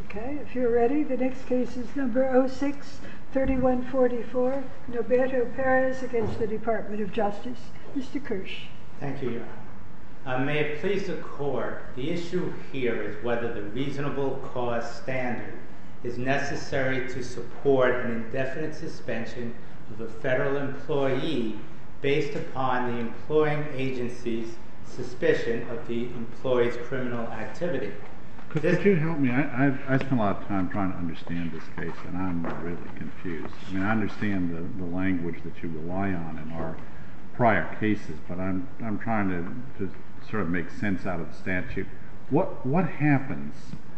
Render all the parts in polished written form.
Okay, if you're ready, the next case is number 06-3144, Norberto Perez against the Department of Justice. Mr. Kirsch. Thank you, Your Honor. May it please the Court, the issue here is whether the reasonable cause standard is necessary to support an indefinite suspension of a federal employee based upon the employing agency's suspicion of the employee's criminal activity. Could you help me? I spent a lot of time trying to understand this case, and I'm really confused. I mean, I understand the language that you rely on in our prior cases, but I'm trying to sort of make sense out of the statute. What happens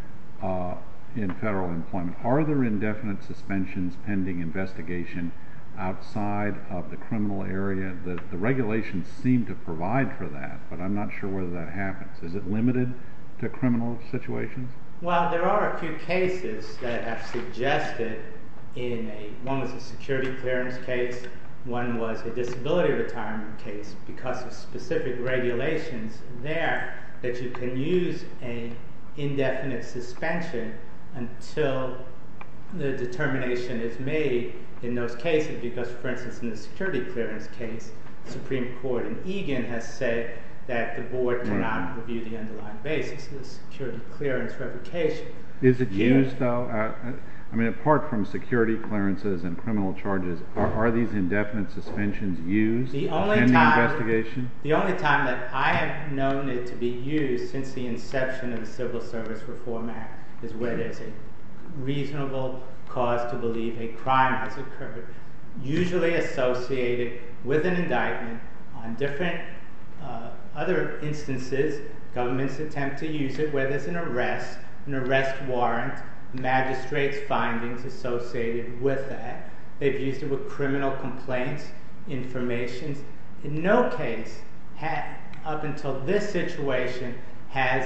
in federal employment? Are there indefinite suspensions pending investigation outside of the criminal area? The regulations seem to provide for that, but I'm not sure whether that happens. Is it limited to criminal situations? Well, there are a few cases that have suggested one was a security clearance case, one was a disability retirement case, because of specific regulations there that you can use an indefinite suspension until the determination is made in those cases, because, for instance, in the security clearance case, the Supreme Court in Egan has said that the board cannot review the underlying basis of the security clearance revocation. Is it used, though? I mean, apart from security clearances and criminal charges, are these indefinite suspensions used pending investigation? The only time that I have known it to be used since the inception of the Civil Service Reform Act is where there's a reasonable cause to believe a crime has occurred, usually associated with an indictment. On different other instances, governments attempt to use it where there's an arrest warrant, magistrate's findings associated with that. They've used it with criminal complaints, information. In no case, up until this situation, has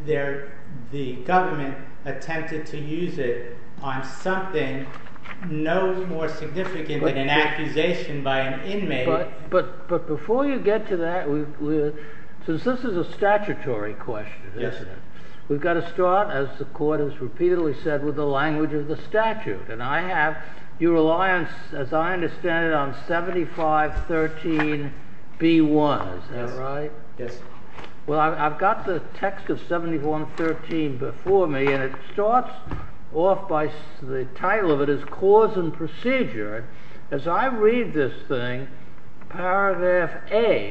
the government attempted to use it on something no more significant than an accusation by an inmate. But before you get to that, since this is a statutory question, yes, isn't it? We've got to start, as the Court has repeatedly said, with the language of the statute. And you rely on, as I understand it, on 7513B1, is that right? Yes. Well, I've got the text of 7113 before me, and it starts off by the title of it is Cause and Procedure. As I read this thing, subparagraph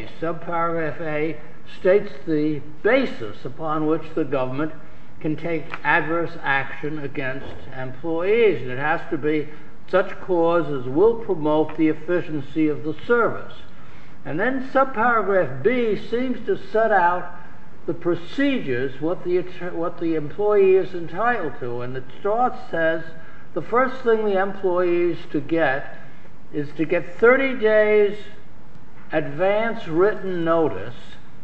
A, states the basis upon which the government can take adverse action against employees, and it has to be such cause as will promote the efficiency of the service. And then subparagraph B seems to set out the procedures, what the employee is entitled to, and it says the first thing the employee is to get 30 days advance written notice,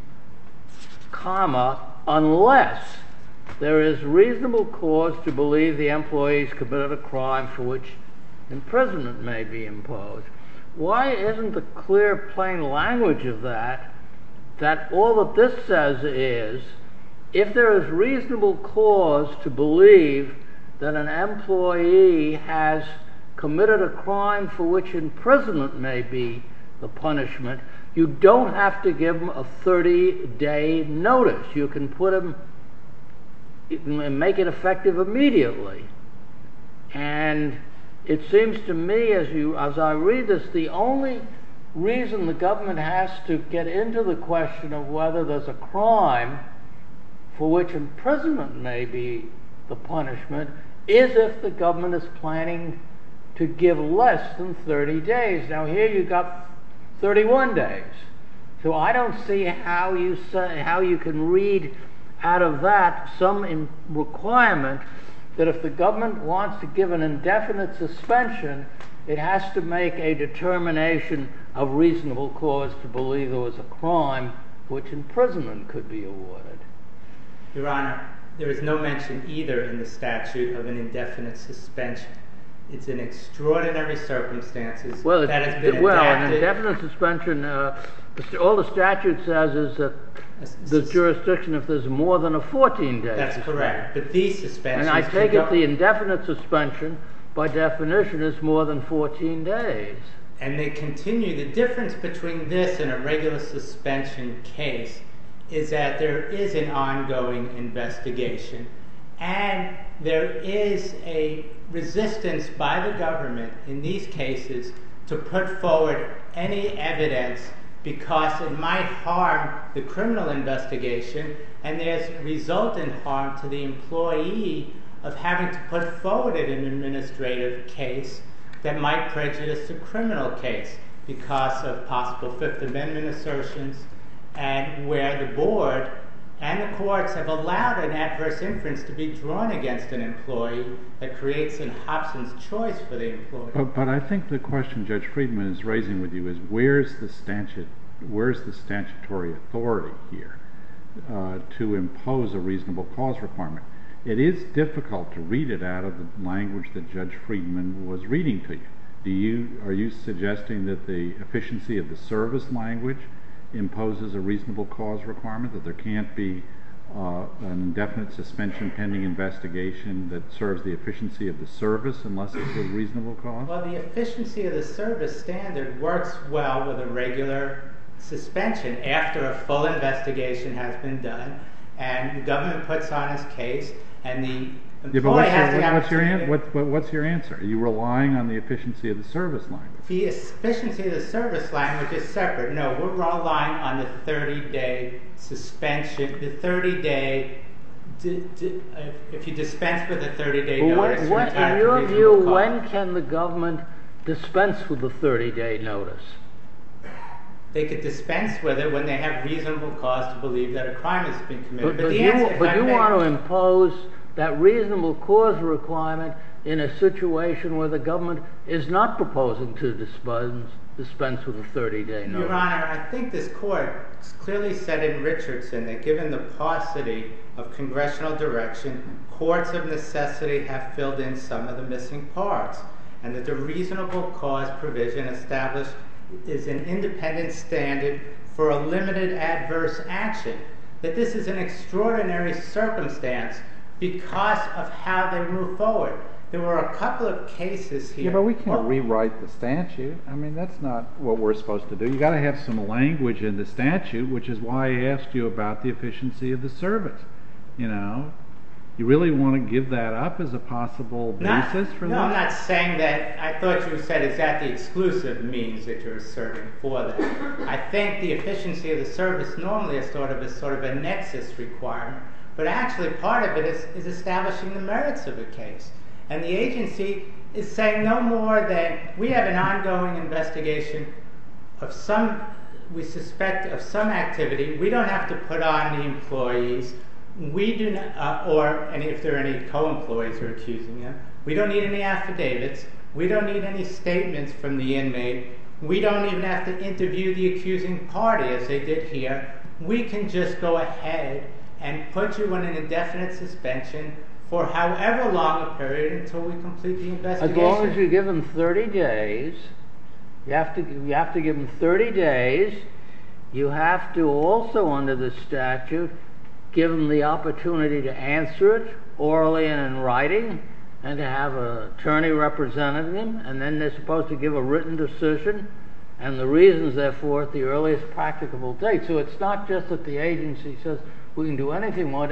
unless there is reasonable cause to believe the employees committed a crime for which imprisonment may be imposed. Why isn't the clear, plain language of that all that this says is, if there is reasonable cause to believe that an employee has committed a crime for which imprisonment may be the punishment, you don't have to give them a 30-day notice. You can make it effective immediately. And it seems to me, as I read this, the only reason the government has to get into the question of whether there's a crime for which imprisonment may be the punishment is if the government is planning to give less than 30 days. Now here you've got 31 days. So I don't see how you can read out of that some requirement that if the government wants to give an indefinite suspension, it has to make a determination of reasonable cause to believe there was a crime for which imprisonment could be awarded. Your Honor, there is no mention either in the statute of an indefinite suspension. It's in extraordinary circumstances Well, that has been an adapted. indefinite suspension, all the statute says is that the jurisdiction if there's more than a 14-day That's suspension. correct. But these suspensions... And I take can it the indefinite suspension, by definition, is more than 14 days. And they continue. The difference between this and a regular suspension case is that there is an ongoing investigation. And there is a resistance by the government in these cases to put forward any evidence because it might harm the criminal investigation, and there's resultant harm to the employee of having to put forward an administrative case that might prejudice the criminal case because of possible Fifth Amendment assertions, and where the board and the courts have allowed an adverse inference to be drawn against an employee that creates an Hobson's choice for the employee. But I think the question Judge Friedman is raising with you is where's the statutory authority here to impose a reasonable cause requirement? It is difficult to read it out of the language that Judge Friedman was reading to you. Are you suggesting that the efficiency of the service language imposes a reasonable cause requirement, that there can't be an indefinite suspension pending investigation that serves the efficiency of the service unless it's a reasonable cause? Well, the efficiency of the service standard works well with a regular suspension after a full investigation has been done and the government puts on its case and the employee has the opportunity... What's your answer? Are you relying on the efficiency of the service language? The efficiency of the service language is separate. No, we're relying on the 30-day suspension, the 30-day... if you dispense with a 30-day notice... In your view, when can the government dispense with the 30-day notice? They could dispense with it when they have reasonable cause to believe that a crime has been committed. But you want to impose that reasonable cause requirement in a situation where the government is not proposing to dispense with a 30-day notice. Your Honor, I think this court clearly said in Richardson that given the paucity of congressional direction, courts of necessity have filled in some of the missing parts, and that the reasonable cause provision established is an independent standard for a limited adverse action. That this is an extraordinary circumstance because of how they move forward. There were a couple of cases here... Yeah, but we can't rewrite the statute. I mean, that's not what we're supposed to do. You've got to have some language in the statute, which is why I asked you about the efficiency of the service. You know, you really want to give that up as a possible basis for that? No, I'm not saying that. I thought you said, is that the exclusive means that you're asserting for that? I think the efficiency of the service normally is sort of a nexus requirement, but actually part of it is establishing the merits of a case. And the agency is saying no more than we have an ongoing investigation of some, we suspect of some activity. We don't have to put on the employees. We do not, and if there are any co-employees who are accusing them, we don't need any affidavits. We don't need any statements from the inmate. We don't even have to interview the accusing party as they did here. We can just go ahead and put you on an indefinite suspension for however long a period until we complete the investigation. As long as you give them 30 days, you have to give them 30 days. You have to also, under the statute, give them the opportunity to answer it orally and in writing, and to have an attorney representing them, and then they're supposed to give a written decision and the reasons therefore at the earliest practicable date. So it's not just that the agency says we can do anything more.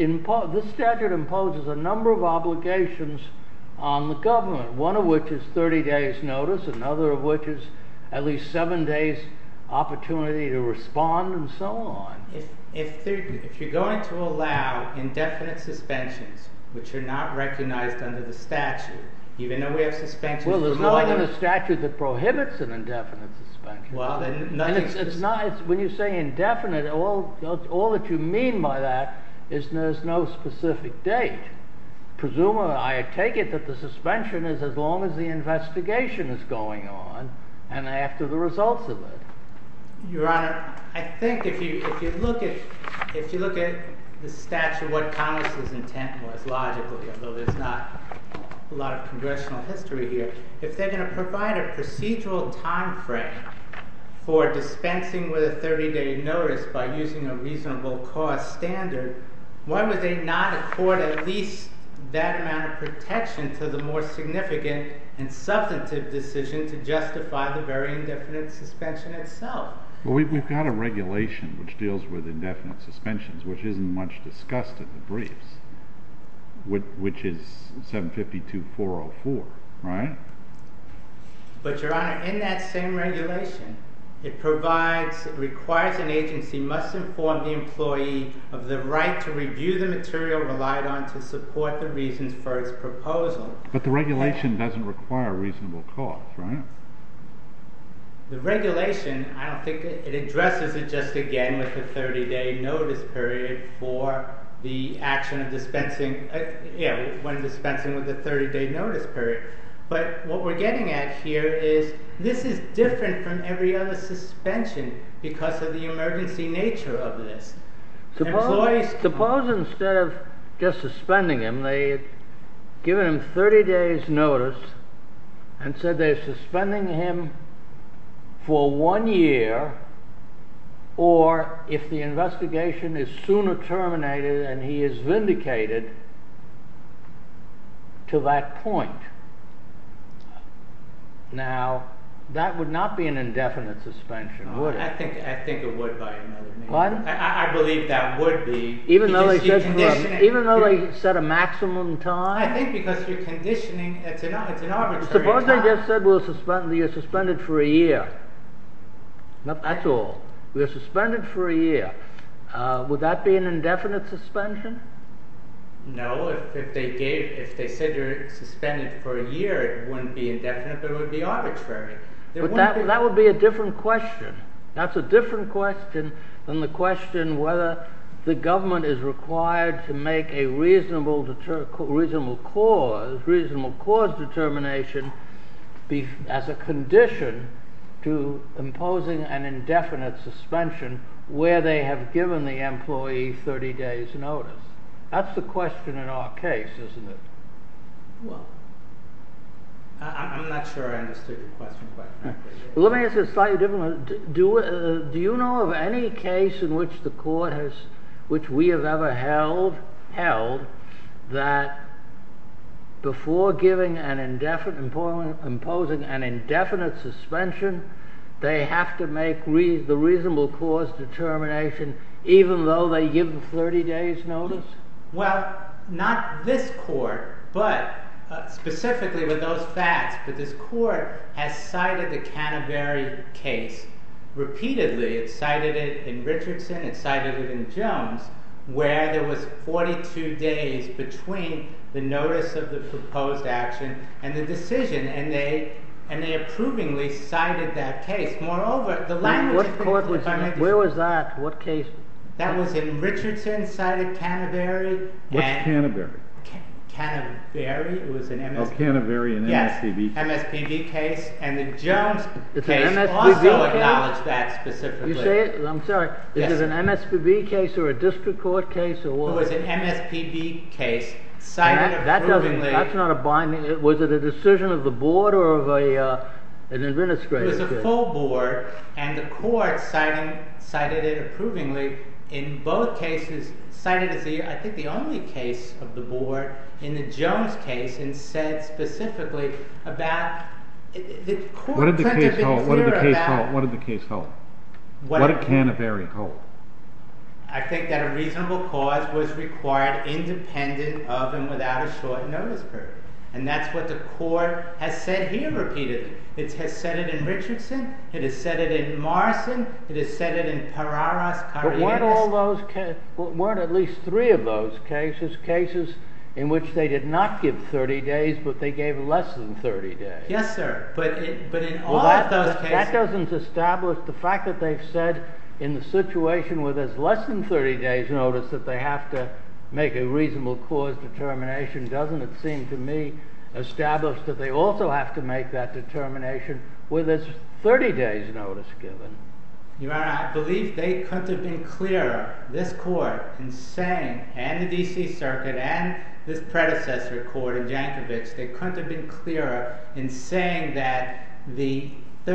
This statute imposes a number of obligations on the government, one of which is 30 days notice, another of which is at least 7 days opportunity to respond, and so on. If you're going to allow indefinite suspensions, which are not recognized under the statute, even though we have suspensions... Well, there's nothing in the statute that prohibits an indefinite suspension. Well, then nothing... And it's not... when you say indefinite, all that you mean by that is there's no specific date. Presumably, I take it that the suspension is as long as the investigation is going on and after the results of it. Your Honor, I think if you look at the statute, what Congress's intent was logically, although there's not a lot of congressional history here. If they're going to provide a procedural time frame for dispensing with a 30-day notice by using a reasonable cause standard, why would they not accord at least that amount of protection to the more significant and substantive decision to justify the very indefinite suspension itself? Well, we've got a regulation which deals with indefinite suspensions, which isn't much discussed in the briefs, which is 752-404, right? But, Your Honor, in that same regulation, it requires an agency must inform the employee of the right to review the material relied on to support the reasons for its proposal. But the regulation doesn't require reasonable cause, right? The regulation, I don't think it addresses it just again with the 30-day notice period for the action of dispensing, when dispensing with the 30-day notice period. But what we're getting at here is this is different from every other suspension because of the emergency nature of this. Suppose instead of just suspending him, they had given him 30 days notice and said they're suspending him for 1 year, or if the investigation is sooner terminated and he is vindicated to that point. Now, that would not be an indefinite suspension, would it? I think it would by another name. Pardon? I believe that would be. Even though they set a maximum time? I think because you're conditioning, it's an arbitrary Suppose time. they just said you're suspended for a year. That's all. We're suspended for a year. Would that be an indefinite suspension? No, if they said you're suspended for a year, it wouldn't be indefinite, but it would be arbitrary. But that would be a different question. That's a different question than the question whether the government is required to make a reasonable cause determination as a condition to imposing an indefinite suspension where they have given the employee 30 days notice. That's the question in our case, isn't it? Well, I'm not sure I understood your question quite frankly. Well, let me ask you a slightly different one. Do you know of any case in which the court which we have ever held that before giving imposing an indefinite suspension, they have to make the reasonable cause determination even though they give the 30 days notice? Well, not this court, but specifically with those facts, but this court has cited the Canterbury case repeatedly. It cited it in Richardson, it cited it in Jones, where there was 42 days between the notice of the proposed action and the decision, and they approvingly cited that case. Moreover, the language... What court was that? Where was that? What case? That was in Richardson, cited Canterbury. What's Canterbury? Canterbury, it was an MSPB. Oh, Canterbury, an MSPB. Yes, MSPB case, and the Jones It's case an MSPB also case? acknowledged that specifically. You say it? I'm sorry. Yes. Is it an MSPB case or a district court case or what? It was an MSPB case, cited That's not a binding... Was it a decision of the board or of an administrative It was a case? full board, and the court cited it approvingly in both cases, cited as I think the only case of the board in the Jones case, and said specifically about the court. What did the case hold? What did the case hold? What did Canterbury hold? I think that a reasonable cause was required independent of and without a short notice period. And that's what the court has said here repeatedly. It has said it in Richardson, it has said it in Morrison, it has said it in Pararas, Cardenas. But weren't at least 3 of those cases in which they did not give 30 days, but they gave less than 30 days? Yes, sir. But in all of those cases... That doesn't establish the fact that they've said in the situation where there's less than 30 days notice that they have to make a reasonable cause determination. Doesn't it seem to me established that they also have to make that determination where there's 30 days notice given? Your Honor, I believe they couldn't have been clearer, this court, in saying, and the D.C. Circuit, and this predecessor court in Jankovic, they couldn't have been clearer in saying that the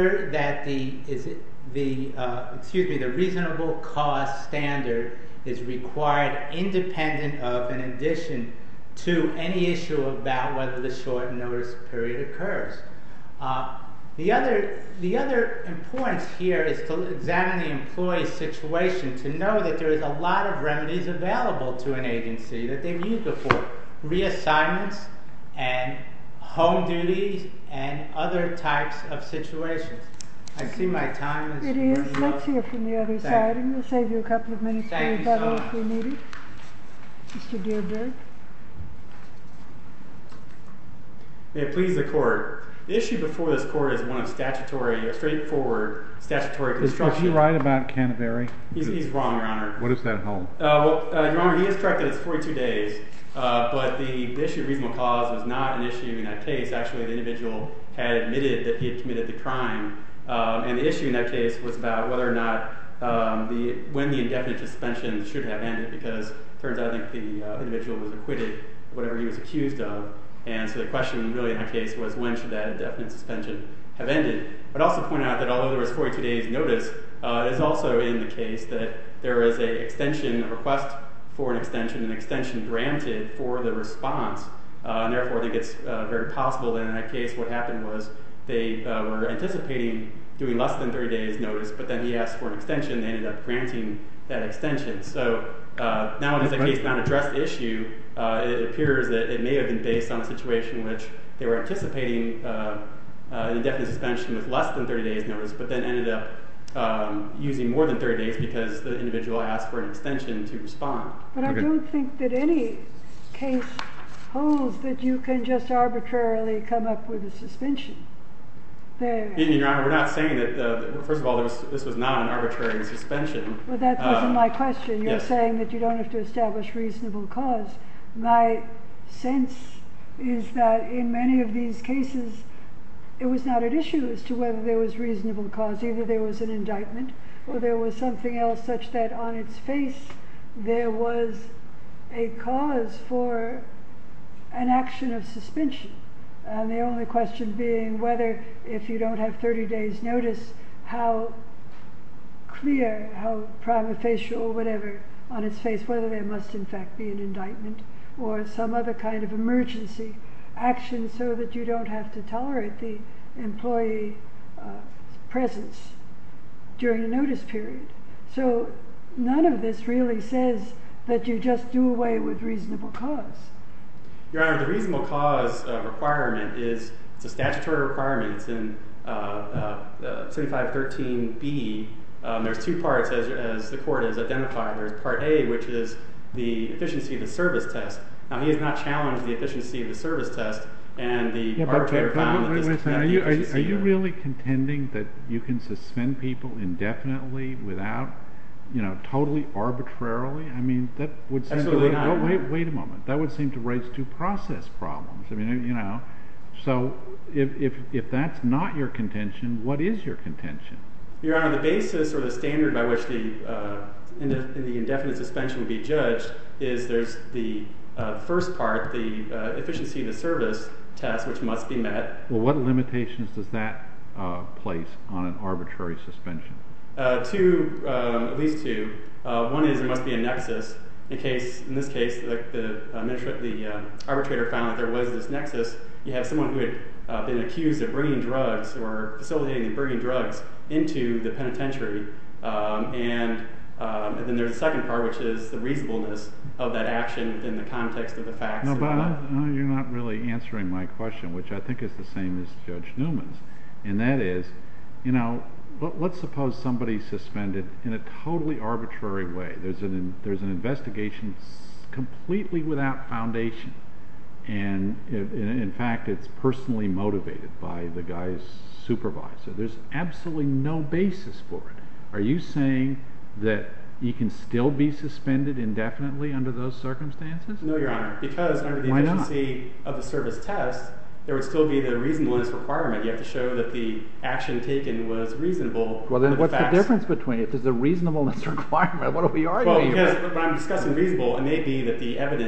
reasonable cause standard is required independent of, in addition to, any issue about whether the short notice period occurs. The other importance here is to examine the employee's situation, to know that there is a lot of remedies available to an agency that they've used before. Reassignments and home duties and other types of situations. I see my time is running It is. low. Let's hear from the other side, and we'll save you a couple of minutes for Thank you so rebuttal much. if we need it. Mr. Dearberg. May it please the court. The issue before this court is one of straightforward statutory construction. Is he right about Canterbury? He's wrong, Your Honor. What does that hold? Your Honor, he is correct that it's 42 days, but the issue of reasonable cause was not an issue in that case. Actually, the individual had admitted that he had committed the crime, and the issue in that case was about whether or not when the indefinite suspension should have ended, because it turns out I think the individual was acquitted of whatever he was accused of. And so the question really in that case was, when should that indefinite suspension have ended? I'd also point out that although there was 42 days notice, it is also in the case that there was an extension, a request for an extension granted for the response. And therefore, I think it's very possible that in that case what happened was they were anticipating doing less than 30 days notice, but then he asked for an extension. They ended up granting that extension. So nowadays that case not addressed the issue. It appears that it may have been based on a situation in which they were anticipating an indefinite suspension with less than 30 days notice, but then ended up using more than 30 days because the individual asked for an extension to respond. But I don't think that any case holds that you can just arbitrarily come up with a suspension. Your Honor, we're not saying that, first of all, this was not an arbitrary suspension. Well, that wasn't my question. You're yes. saying that you don't have to establish reasonable cause. My sense is that in many of these cases, it was not an issue as to whether there was reasonable cause. Either there was an indictment or there was something else such that on its face there was a cause for an action of suspension. And the only question being whether, if you don't have 30 days notice, how clear, how prima facie or whatever on its face, whether there must in fact be an indictment or some other kind of emergency action so that you don't have to tolerate the employee presence during a notice period. So none of this really says that you just do away with reasonable cause. Your Honor, the reasonable cause requirement it's a statutory requirement. It's in 7513B. There's two parts, as the court has identified. There's Part A, which is the efficiency of the service test. Now, he has not challenged the efficiency of the service test, and the arbitrator found that this met the efficiency. Are you really contending that you can suspend people indefinitely without, totally arbitrarily? I mean, that would seem Absolutely not. Wait a moment. That would seem to raise due process problems. I mean, so if that's not your contention, what is your contention? Your Honor, the basis or the standard by which the indefinite suspension would be judged is there's the first part, the efficiency of the service test, which must be met. Well, what limitations does that place on an arbitrary suspension? At least two. One is there must be a nexus. In this case, the arbitrator found that there was this nexus. You have someone who had been accused of bringing drugs or facilitating and bringing drugs into the penitentiary, and then there's the second part, which is the reasonableness of that action within the context of the facts. No, but you're not really answering my question, which I think is the same as Judge Newman's, and that is, let's suppose somebody's suspended in a totally arbitrary way. There's an investigation completely without foundation, and in fact it's personally motivated by the guy's supervisor. There's absolutely no basis for it. Are you saying that you can still be suspended indefinitely under those circumstances? No, Your Honor, because under the efficiency of the service test, there would still be the reasonableness requirement. You have to show that the action taken was reasonable. Well, then what's the difference between it? There's a reasonableness requirement. What are we arguing about? Well, because about? when I'm discussing reasonable, it may be that the evidence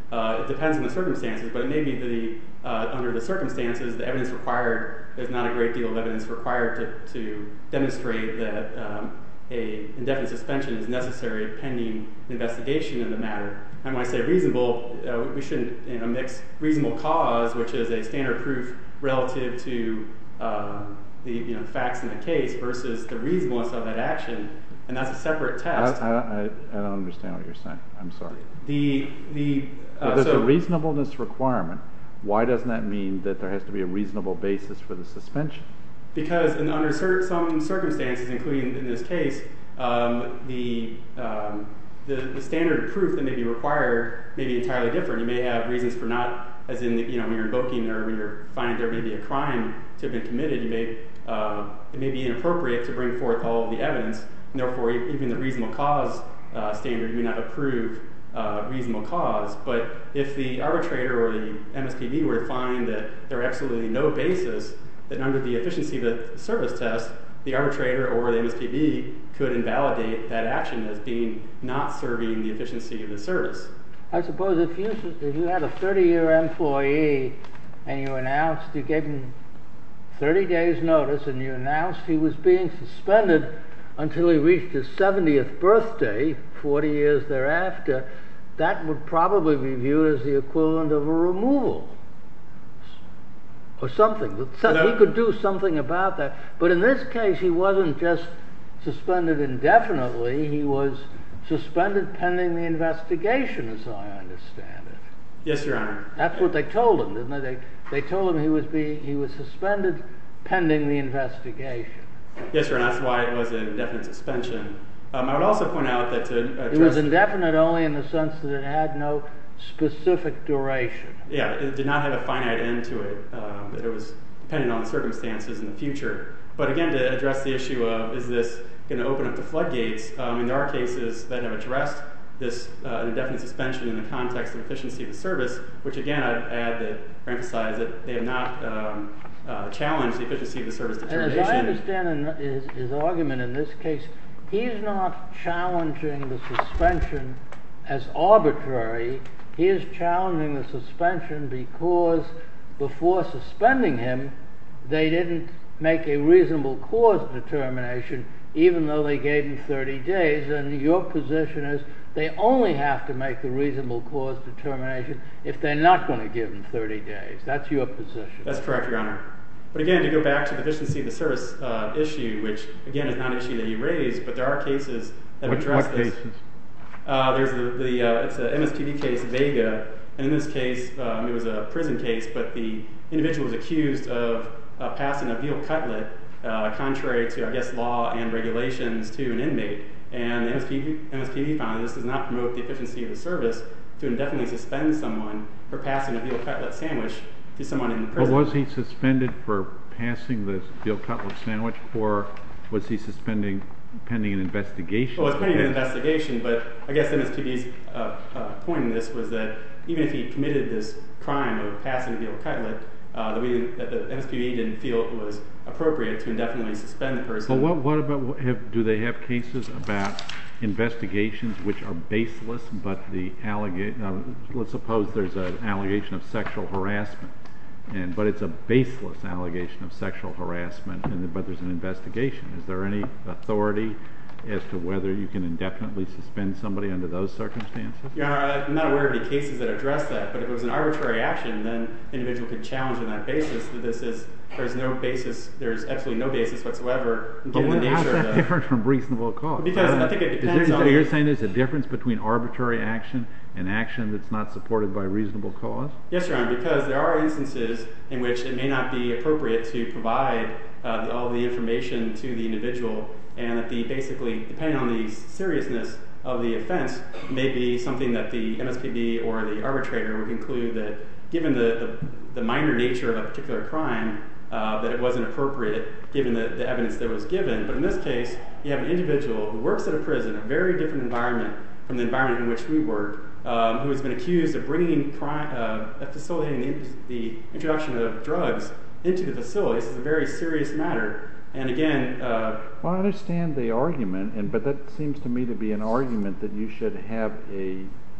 It depends on the circumstances, but it may be under the circumstances, the evidence required, there's not a great deal of evidence required to demonstrate that a indefinite suspension is necessary pending investigation in the matter. And when I say reasonable, we shouldn't mix reasonable cause, which is a standard proof relative to the facts in the case, versus the reasonableness of that action, and that's a separate test. I don't understand what you're saying. I'm sorry. If there's a reasonableness requirement, why doesn't that mean that there has to be a reasonable basis for the suspension? Because under some circumstances, including in this case, the standard proof that may be required may be entirely different. You may have reasons for not, as in when you're invoking or when you're finding there may be a crime to have been committed. It may be inappropriate to bring forth all of the evidence, and therefore even the reasonable cause standard you may not approve reasonable cause. But if the arbitrator or the MSPB were to find that there are absolutely no basis, then under the efficiency of the service test, the arbitrator or the MSPB could invalidate that action as being not serving the efficiency of the service. I suppose if you had a 30-year employee and you gave him 30 days notice and you announced he was being suspended until he reached his 70th birthday, 40 years thereafter, that would probably be viewed as the equivalent of a removal or something. He could do something about that. But in this case, he wasn't just suspended indefinitely. He was suspended pending the investigation, as I understand it. Yes, Your Honor. That's what they told him, didn't they? They told him he was suspended pending the investigation. Yes, Your Honor. That's why it was an indefinite suspension. I would also point out that it was indefinite only in the sense that it had no specific duration. Yeah, it did not have a finite end to it. That it was dependent on the circumstances in the future. But again, to address the issue of is this going to open up the floodgates, there are cases that have addressed this indefinite suspension in the context of efficiency of the service, which again I'd add that or emphasize that they have not challenged the efficiency of the service determination. And as I understand his argument in this case, he's not challenging the suspension as arbitrary. He is challenging the suspension because before suspending him, they didn't make a reasonable cause determination, even though they gave him 30 days. And your position is they only have to make the reasonable cause determination if they're not going to give him 30 days. That's your position. That's correct, Your Honor. But again, to go back to the efficiency of the service issue, which again is not an issue that you raised, but there are cases that address this. What cases? There's it's an MSPB case, Vega, and in this case, it was a prison case, but the individual was accused of passing a veal cutlet contrary to, I guess, law and regulations to an inmate. And the MSPB found that this does not promote the efficiency of the service to indefinitely suspend someone for passing a veal cutlet sandwich to someone in the prison. But was he suspended for passing the veal cutlet sandwich, or was he suspending pending an investigation? Well, it's pending an investigation, but I guess MSPB's point in this was that even if he committed this crime of passing a veal cutlet, that the MSPB didn't feel it was appropriate to indefinitely suspend the person. Well, what about, do they have cases about investigations which are baseless, but let's suppose there's an allegation of sexual harassment, but it's a baseless allegation of sexual harassment, but there's an investigation. Is there any authority as to whether you can indefinitely suspend somebody under those circumstances? Your Honor, I'm not aware of any cases that address that, but if it was an arbitrary action, then the individual could challenge on that basis that there's absolutely no basis whatsoever given the nature of How's that different from reasonable cause? Because I think it depends on... You're saying there's a difference between arbitrary action and action that's not supported by reasonable cause? Yes, Your Honor, because there are instances in which it may not be appropriate to provide all the information to the individual, and that basically, depending on the seriousness of the offense, may be something that the MSPB or the arbitrator would conclude that given the minor nature of a particular crime, that it wasn't appropriate given the evidence that was given. But in this case, you have an individual who works at a prison, a very different environment from the environment in which we work, who has been accused of facilitating the introduction of drugs into the facility. This is a very serious matter. And again... Well, I understand the argument, but that seems to me to be an argument that you should have a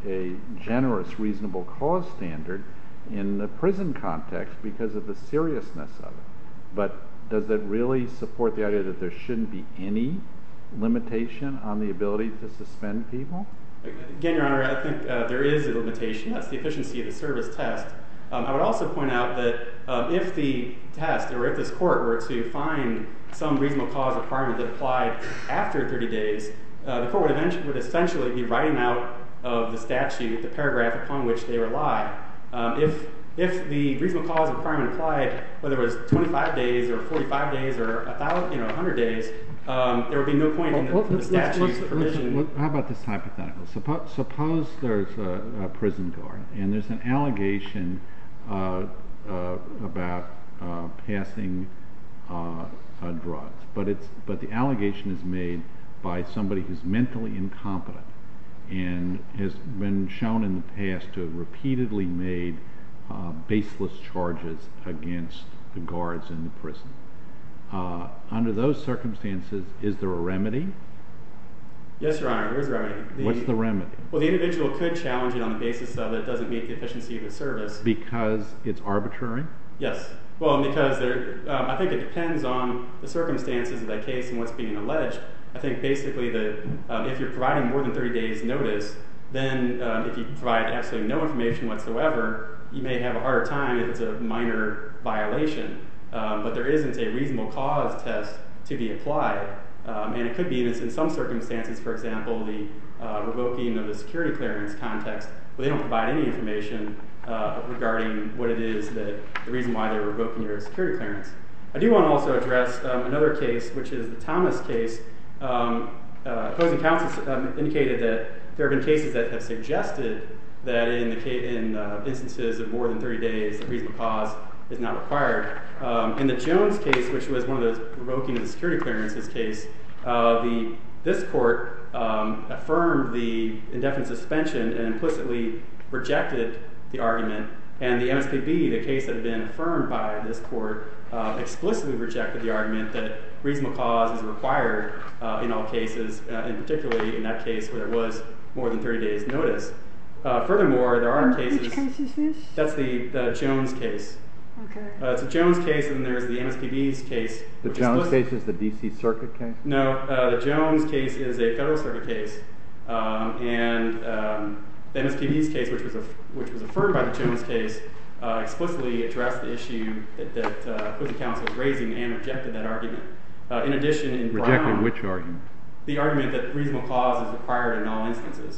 a generous reasonable cause standard in the prison context because of the seriousness of it. But does that really support the idea that there shouldn't be any limitation on the ability to suspend people? Again, Your Honor, I think there is a limitation. That's the efficiency of the service test. I would also point out that if the test, or if this court were to find some reasonable cause requirement that applied after 30 days, the court would essentially be writing out of the statute the paragraph upon which they rely. If the reasonable cause requirement applied, whether it was 25 days or 45 days or 100 days, there would be no point in the statute's provision. How about this hypothetical? Suppose there's a prison guard and there's an allegation about passing drugs, but the allegation is made by somebody who's mentally incompetent and has been shown in the past to have repeatedly made baseless charges against the guards in the prison. Under those circumstances, is there a remedy? Yes, Your Honor, there is a remedy. What's the remedy? Well, the individual could challenge it on the basis of it doesn't meet the efficiency of the service. Because it's arbitrary? Yes. Well, because I think it depends on the circumstances of that case and what's being alleged. I think basically if you're providing more than 30 days notice, then if you provide absolutely no information whatsoever, you may have a harder time if it's a minor violation. But there isn't a reasonable cause test to be applied. And it could be in some circumstances, for example, the revoking of the security clearance context, where they don't provide any information regarding what it is that the reason why they're revoking your security clearance. I do want to also address another case, which is the Thomas case. Opposing counsel indicated that there have been cases that have suggested that in instances of more than 30 days, the reasonable cause is not required. In the Jones case, which was one of those revoking of the security clearances case, this court affirmed the indefinite suspension and implicitly rejected the argument. And the MSPB, the case that had been affirmed by this court, explicitly rejected the argument that reasonable cause is required in all cases, and particularly in that case where there was more than 30 days notice. Furthermore, there are cases... Which case is this? That's the Jones case. Okay. It's a Jones case, and there's the MSPB's case. The Jones case is the D.C. Circuit case? No, the Jones case is a Federal Circuit case. And the MSPB's case, which was affirmed by the Jones case, explicitly addressed the issue that opposing counsel was raising and rejected that argument. In addition, in Brown... Rejected which argument? The argument that reasonable cause is required in all instances.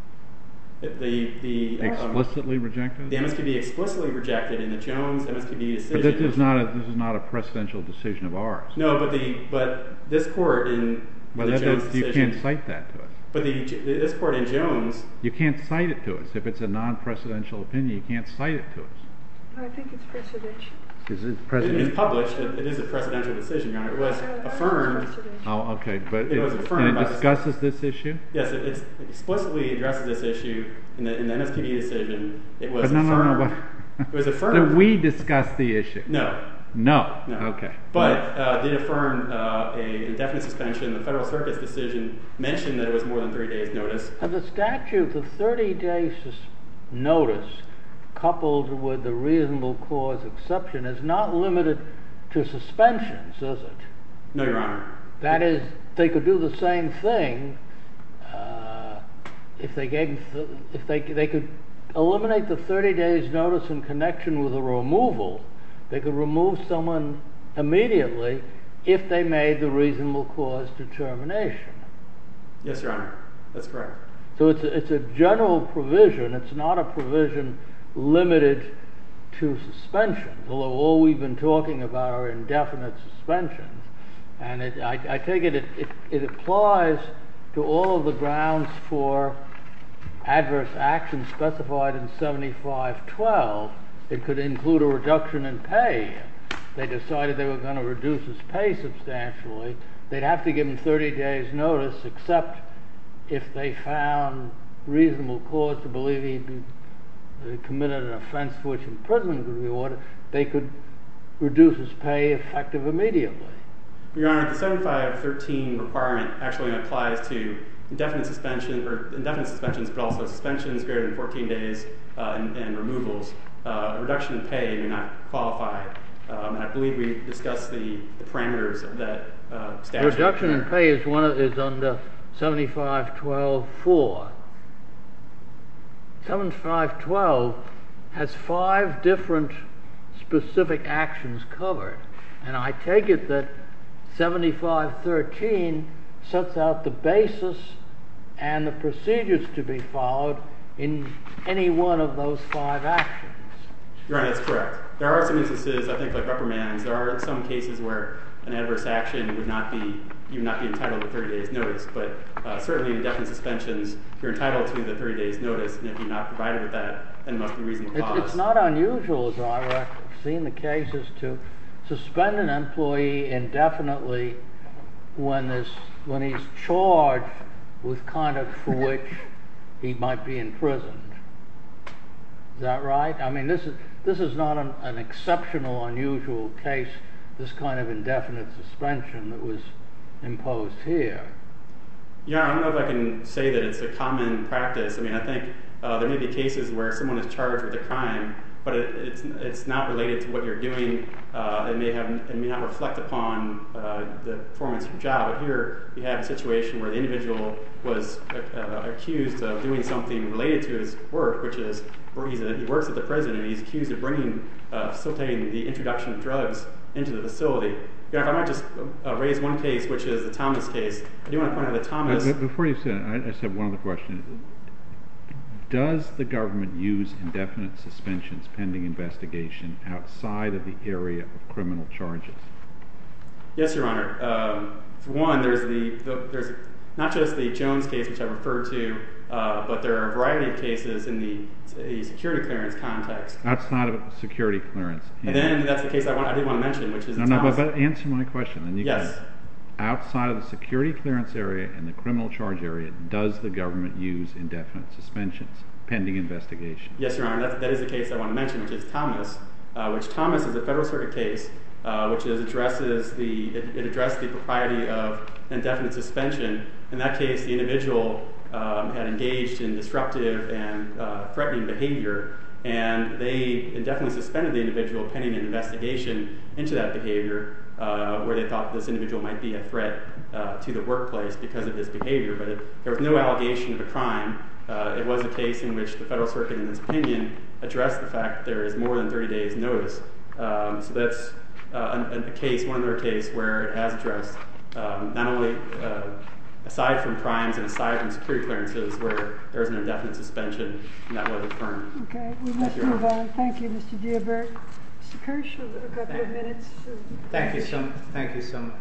Explicitly rejected? The MSPB explicitly rejected in the Jones MSPB decision. But this is not a precedential decision of ours. No, but this court in the Jones decision... You can't cite that to us. But this court in Jones... You can't cite it to us. If it's a non-precedential opinion, you can't cite it to us. I think it's precedential. Is it precedential? It's published. It is a precedential decision, Your Honor. It was affirmed... Oh, okay. But it was affirmed and it discusses this issue? Yes, it explicitly addresses this issue in the MSPB decision. It was but affirmed... It was affirmed... Did we discuss the issue? No. No. No. Okay. But did affirm an indefinite suspension. The Federal Circuit's decision mentioned that it was more than 3 days' notice. And the statute, the 30-day notice, coupled with the reasonable cause exception, is not limited to suspensions, is it? No, Your Honor. That is, they could do the same thing if they could eliminate the 30 days notice in connection with a removal. They could remove someone immediately if they made the reasonable cause determination. Yes, Your Honor. That's correct. So it's a general provision. It's not a provision limited to suspensions, although all we've been talking about are indefinite suspensions. And I take it applies to all of the grounds for adverse action specified in 7512. It could include a reduction in pay. They decided they were going to reduce his pay substantially. They'd have to give him 30 days notice, except if they found reasonable cause to believe he'd committed an offense for which imprisonment could be ordered. They could reduce his pay effective immediately. Your Honor, the 7513 requirement actually applies to indefinite suspensions, but also suspensions greater than 14 days and removals. A reduction in pay may not qualify. And I believe we discussed the parameters of that statute. Reduction in pay is under 7512(4). 7512 has 5 different specific actions covered, and I take it that 7513 sets out the basis and the procedures to be followed in any one of those 5 actions. Your Honor, that's correct. There are some instances, I think, like reprimands. There are some cases where an adverse action you would not be entitled to 30 days notice, but certainly in indefinite suspensions, you're entitled to the 30 days notice, and if you're not provided with that, then it must be reasonable cause. It's not unusual, as I've seen the cases, to suspend an employee indefinitely when he's charged with conduct for which he might be imprisoned. Is that right? I mean, this is not an exceptional, unusual case, this kind of indefinite suspension that was imposed here. Yeah, I don't know if I can say that it's a common practice. I mean, I think there may be cases where someone is charged with a crime, but it's not related to what you're doing. It may not reflect upon the performance of your job. But here you have a situation where the individual was accused of doing something related to his work, which is he works at the prison and he's accused of facilitating the introduction of drugs into the facility. If I might just raise one case, which is the Thomas case. I do want to point out that Thomas... Before you say it, I just have one other question. Does the government use indefinite suspensions pending investigation outside of the area of criminal charges? Yes, Your Honor. For one, there's not just the Jones case, which I referred to, but there are a variety of cases in the security clearance context. Outside of security clearance. And then that's the case I did want to mention, which is the Thomas. Thomas. But answer my question. Then Yes. Outside of the security clearance area and the criminal charge area, does the government use indefinite suspensions pending investigation? Yes, Your Honor. That is the case I want to mention, which is Thomas. Which Thomas is a Federal Circuit case, which addressed the propriety of indefinite suspension. In that case, the individual had engaged in disruptive and threatening behavior, and they indefinitely suspended the individual pending an investigation into that behavior, where they thought this individual might be a threat to the workplace because of this behavior. But there was no allegation of a crime. It was a case in which the Federal Circuit, in its opinion, addressed the fact that there is more than 30 days notice. So that's another case where it has addressed not only aside from crimes and aside from security clearances where there's an indefinite suspension, and that was affirmed. Okay, we must move on. Thank you, Mr. Dierberg. Mr. Kirsch, a couple of minutes. Thank you so much.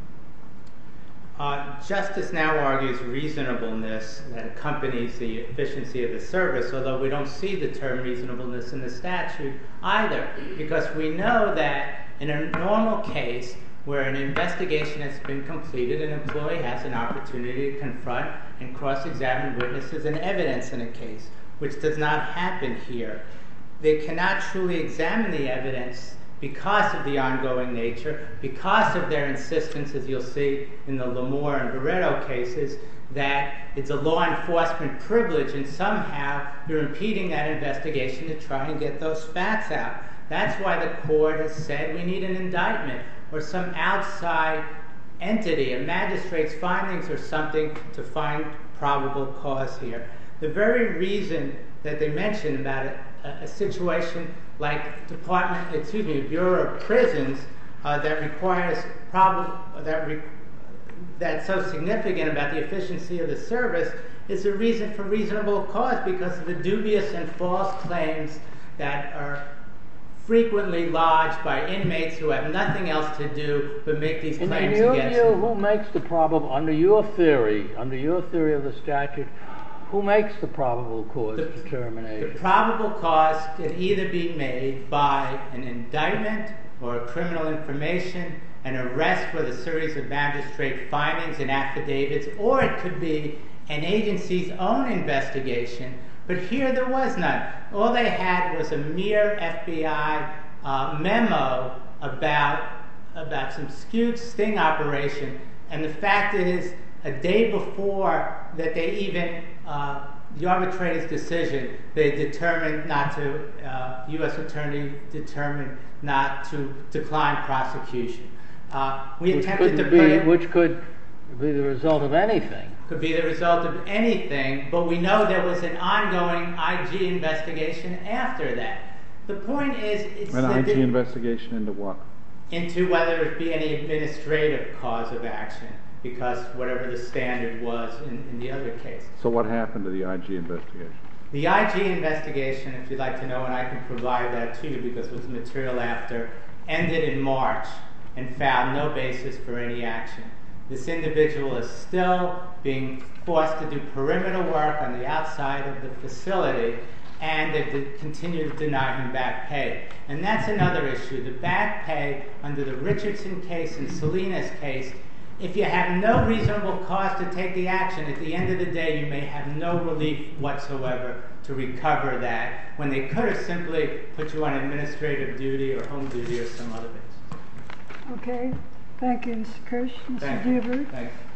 Justice now argues reasonableness that accompanies the efficiency of the service, although we don't see the term reasonableness in the statute either, because we know that in a normal case where an investigation has been completed, an employee has an opportunity to confront and cross-examine witnesses and evidence in a case, which does not happen here. They cannot truly examine the evidence because of the ongoing nature, because of their insistence, as you'll see in the Lamore and Barreto cases, that it's a law enforcement privilege and somehow you're impeding that investigation to try and get those facts out. That's why the court has said we need an indictment or some outside entity, a magistrate's findings or something to find probable cause here. The very reason that they mentioned about a situation like Bureau of Prisons that's so significant about the efficiency of the service is a reason for reasonable cause because of the dubious and false claims that are frequently lodged by inmates who have nothing else to do but make these claims against them. Who makes the probable, under your theory of the statute, who makes the probable cause determination? The probable cause can either be made by an indictment or a criminal information, an arrest with a series of magistrate findings and affidavits, or it could be an agency's own investigation. But here there was none. All they had was a mere FBI memo about some skewed sting operation. And the fact is, a day before that they even, the arbitrator's decision, they determined not to, U.S. Attorney determined not to decline prosecution. We attempted to put it, which could be the result of anything. Could be the result of anything, but we know there was an ongoing IG investigation after that. The point is, it's an IG investigation into what? Into whether it be any administrative cause of action, because whatever the standard was in the other case. So what happened to the IG investigation? The IG investigation, if you'd like to know, and I can provide that to you because it was material after, ended in March and found no basis for any action. This individual is still being forced to do perimeter work on the outside of the facility, and they continue to deny him back pay. And that's another issue. The back pay under the Richardson case and Salinas case, if you have no reasonable cause to take the action, at the end of the day you may have no relief whatsoever to recover that, when they could have simply put you on administrative duty or home duty or some other basis. Okay. Thank you, Mr. Kirsch. Mr. Thank you. Deaver. Thank you.